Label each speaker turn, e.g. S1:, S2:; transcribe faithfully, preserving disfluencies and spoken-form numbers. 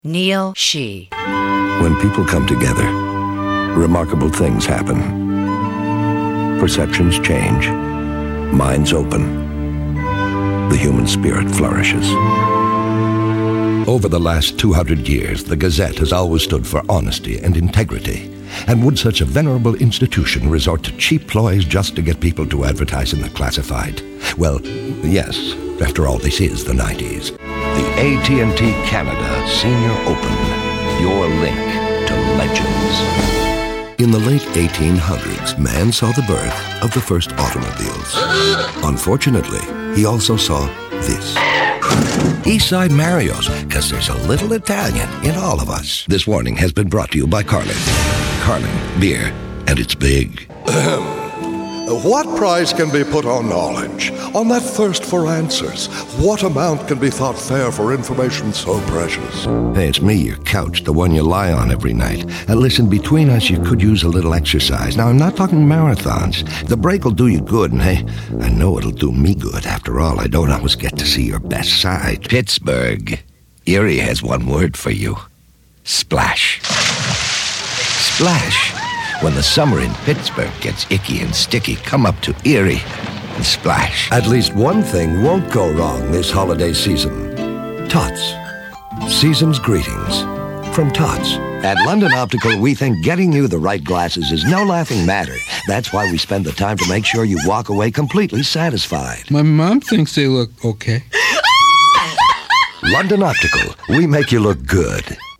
S1: Neil Shee.
S2: When people come together, remarkable things happen. Perceptions change. Minds open. The human spirit flourishes. Over the last two hundred years, the Gazette has always stood for honesty and integrity. And would such a venerable institution resort to cheap ploys just to get people to advertise in the classified? Well, yes. After all, this is the nineties. The A T and T Canada Senior Open. Your link to legends. In the late eighteen hundreds, man saw the birth of the first automobiles. Unfortunately, he also saw this. Eastside Mario's, because there's a little Italian in all of us. This warning has been brought to you by Carling. Carling Beer, and it's big.
S3: What price can be put on knowledge, on that thirst for answers? What amount can be thought fair for information so precious?
S2: Hey, it's me, your couch, the one you lie on every night. And listen, between us, you could use a little exercise. Now, I'm not talking marathons. The break will do you good, and hey, I know it'll do me good. After all, I don't always get to see your best side. Pittsburgh. Erie has one word for you. Splash. Splash. When the summer in Pittsburgh gets icky and sticky, come up to Erie and splash. At least one thing won't go wrong this holiday season. Tots. Season's greetings from Tots. At London Optical, we think getting you the right glasses is no laughing matter. That's why we spend the time to make sure you walk away completely satisfied.
S4: My mom thinks they look okay.
S2: London Optical, we make you look good.